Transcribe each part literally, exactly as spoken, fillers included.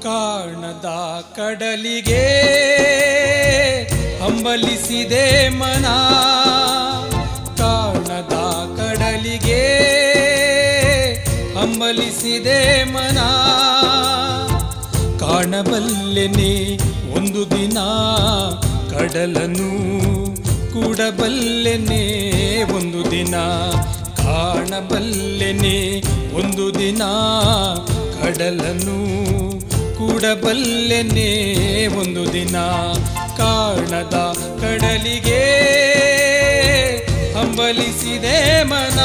ಕಾಣದ ಕಡಲಿಗೆ ಹಂಬಲಿಸಿದೆ ಮನ, ಕಾಣದ ಕಡಲಿಗೆ ಹಂಬಲಿಸಿದೆ ಮನ. ಕಾಣಬಲ್ಲೆನೆ ಒಂದು ದಿನ ಕಡಲನು, ಕೂಡಬಲ್ಲೆನೆ ಒಂದು ದಿನ. ಕಾಣಬಲ್ಲೆನೆ ಒಂದು ದಿನ ಕಡಲನು, ಕೂಡಬಲ್ಲೆನೆ ಒಂದು ದಿನ. ಕಾಣದ ಕಡಲಿಗೆ ಹಂಬಲಿಸಿದೆ ಮನ.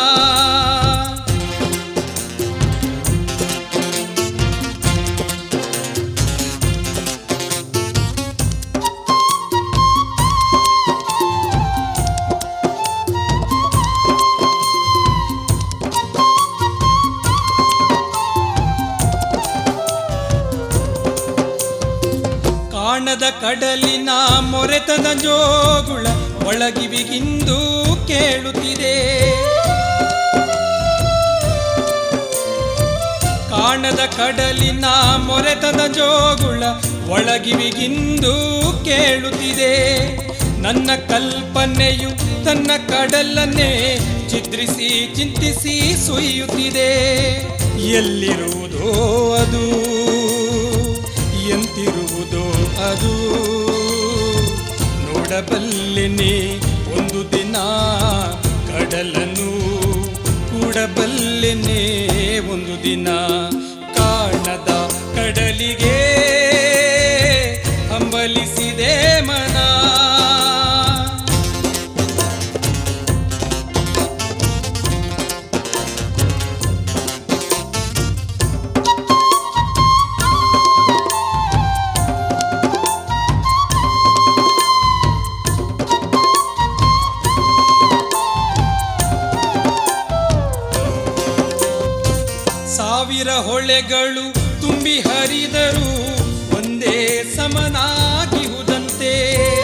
ಕಾಣದ ಕಡಲಿನ ಮೊರೆತದ ಜೋಗುಳ ಒಳಗಿವಿಗಿಂದು ಕೇಳುತ್ತಿದೆ. ಕಾಣದ ಕಡಲಿನ ಮೊರೆತದ ಜೋಗುಳ ಒಳಗಿವಿಗಿಂದು ಕೇಳುತ್ತಿದೆ. ನನ್ನ ಕಲ್ಪನೆಯು ತನ್ನ ಕಡಲನ್ನೇ ಚಿತ್ರಿಸಿ ಚಿಂತಿಸಿ ಸುಯ್ಯುತ್ತಿದೆ. ಎಲ್ಲಿರುವುದೋ ಅದು, ಎಂತಿರುವುದೋ ಅದು, ನೋಡಬಲ್ಲೆನೆ ಒಂದು ದಿನ ಕಡಲನು, ಕೂಡಬಲ್ಲೆನೆ ಒಂದು ದಿನ. ಕಾಣದ ಕಡಲಿಗೆ ಹಂಬಲಿಸಿದೆ ಮನ. ಸಾವಿರ ಹೊಳೆಗಳು ತುಂಬಿ ಹರಿದರು ಒಂದೇ ಸಮನಾಗಿಹುದಂತೆ.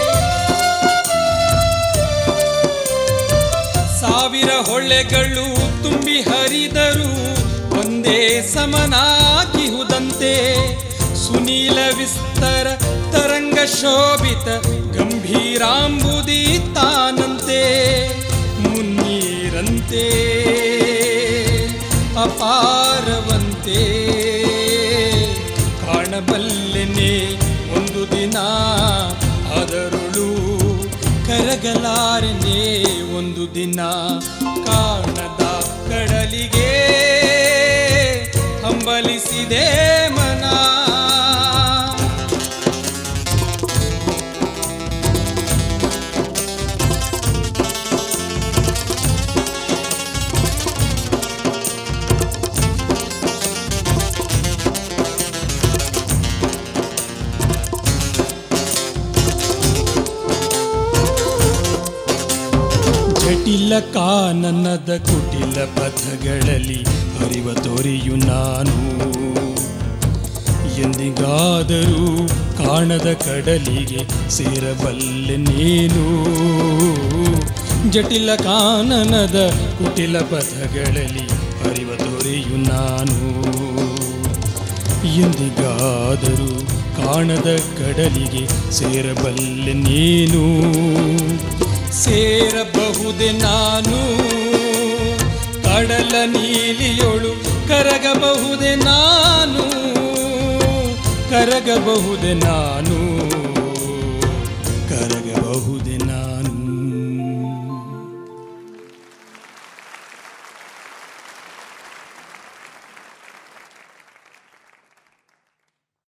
ಸಾವಿರ ಹೊಳೆಗಳು ತುಂಬಿ ಹರಿದರು ಒಂದೇ ಸಮನಾಗಿಹುದಂತೆ. ಸುನೀಲ ವಿಸ್ತರ ತರಂಗ ಶೋಭಿತ ಗಂಭೀರಾಂಬುದಿ ತಾನಂತೆ. ಮುನ್ನೀರಂತೆ ಅಪಾರವಂತೆ ಕಾಣಬಲ್ಲೆನೆ ಒಂದು ದಿನ, ಅದರುಳು ಕರಗಲಾರನೆ ಒಂದು ದಿನ. ಕಾಣದ ಕಡಲಿಗೆ ಹಂಬಲಿಸಿದೆ ಮನ. ಜಟಿಲ ಕಾನನದ ಕುಟಿಲ ಪಥಗಳಲ್ಲಿ ಹರಿವ ತೊರೆಯು ನಾನು. ಎಂದಿಗಾದರೂ ಕಾಣದ ಕಡಲಿಗೆ ಸೇರಬಲ್ಲೆ ನೀನು. ಜಟಿಲ ಕಾನನದ ಕುಟಿಲ ಪಥಗಳಲ್ಲಿ ಹರಿವ ತೊರೆಯು ನಾನು. ಎಂದಿಗಾದರೂ ಕಾಣದ ಕಡಲಿಗೆ ಸೇರಬಲ್ಲೆ ನೀನು. ಸೇರಬಹುದೆ ನಾನು ಕಡಲ ನೀಲಿಯೊಳು, ಕರಗಬಹುದೆ ನಾನು, ಕರಗಬಹುದೆ ನಾನು, ಕರಗಬಹುದೆ ನಾನು.